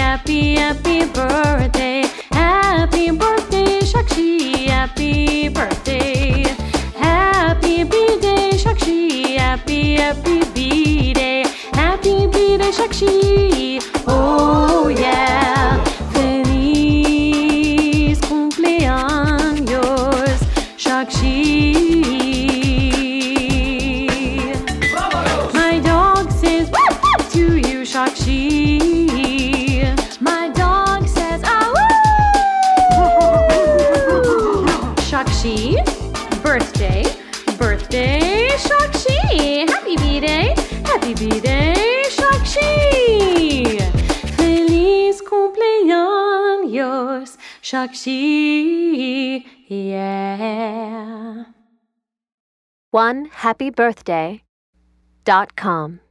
happy, happy birthday. Happy birthday, Shakshi, happy birthday. Happy B-Day, Shakshi, happy, happy B-Day. Happy B-Day, Shakshi, oh yeah. Feliz cumpleaños, Shakshi. My dog says to you, Shakshi. My dog says Shakshi, birthday, birthday, Shakshi. Happy B-Day, happy B-Day, Shakshi. Feliz cumpleaños, Shakshi, yeah. OneHappyBirthday.com